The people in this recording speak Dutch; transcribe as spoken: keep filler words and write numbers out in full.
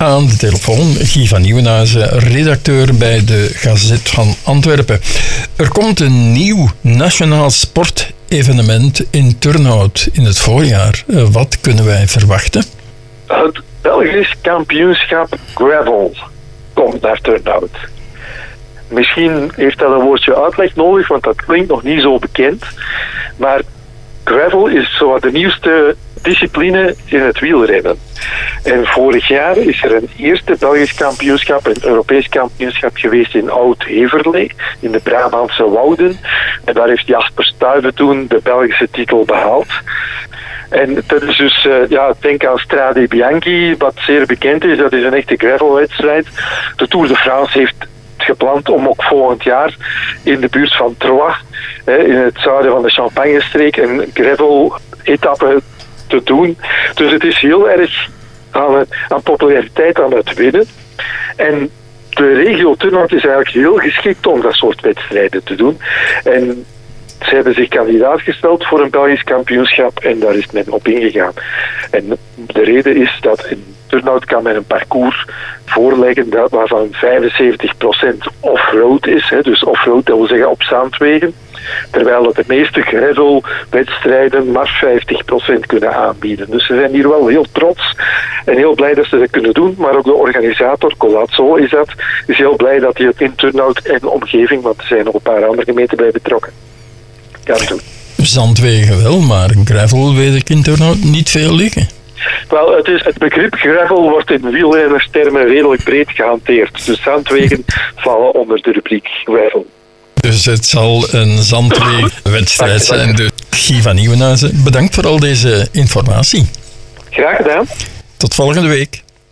aan de telefoon Guy van Nieuwenhuizen, redacteur bij de Gazet van Antwerpen. Er komt een nieuw nationaal sportevenement in Turnhout in het voorjaar. Uh, wat kunnen wij verwachten? Het Belgisch kampioenschap gravel komt naar Turnhout. Misschien heeft dat een woordje uitleg nodig, want dat klinkt nog niet zo bekend. Maar gravel is zo de nieuwste discipline in het wielrennen. En vorig jaar is er een eerste Belgisch kampioenschap, een Europees kampioenschap geweest in Oud-Heverlee, in de Brabantse Wouden. En daar heeft Jasper Stuyven toen de Belgische titel behaald. En dat is dus, uh, ja, denk aan Strade Bianchi, wat zeer bekend is. Dat is een echte gravelwedstrijd. De Tour de France heeft gepland om ook volgend jaar in de buurt van Troyes, hè, in het zuiden van de Champagne-streek, een gravel-etappe te doen. Dus het is heel erg aan, het, aan populariteit aan het winnen. En de regio Turnhout is eigenlijk heel geschikt om dat soort wedstrijden te doen. En ze hebben zich kandidaat gesteld voor een Belgisch kampioenschap en daar is men op ingegaan. En de reden is dat in Turnhout kan men een parcours voorleggen dat waarvan vijfenzeventig procent off-road is. Hè, dus off-road, dat wil zeggen op zandwegen. Terwijl het de meeste gravelwedstrijden maar vijftig procent kunnen aanbieden. Dus ze zijn hier wel heel trots en heel blij dat ze dat kunnen doen. Maar ook de organisator, Colazzo is dat, is heel blij dat hij het in Turnhout en de omgeving, want er zijn nog een paar andere gemeenten bij betrokken, kan doen. Zandwegen wel, maar gravel weet ik in Turnhout niet veel liggen. Wel, het, is, het begrip gravel wordt in wielrennerstermen redelijk breed gehanteerd. Dus zandwegen vallen onder de rubriek gravel. Dus het zal een zandwegenwedstrijd zijn. Dus Guy van Nieuwenhuizen, bedankt voor al deze informatie. Graag gedaan. Tot volgende week.